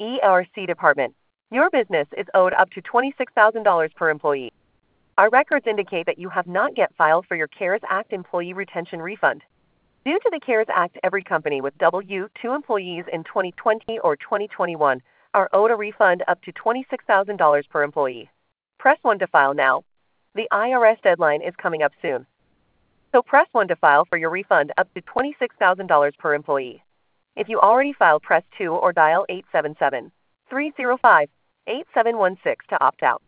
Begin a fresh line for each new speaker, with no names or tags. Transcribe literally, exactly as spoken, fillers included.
E R C department. Your business is owed up to twenty-six thousand dollars per employee. Our records indicate that you have not yet filed for your CARES Act employee retention refund. Due to the CARES Act, every company with W two employees in twenty twenty or twenty twenty-one are owed a refund up to twenty-six thousand dollars per employee. Press one to file now. The I R S deadline is coming up soon. So press one to file for your refund up to twenty-six thousand dollars per employee. If you already filed, press two or dial eight seven seven, three zero five, eight seven one six to opt out.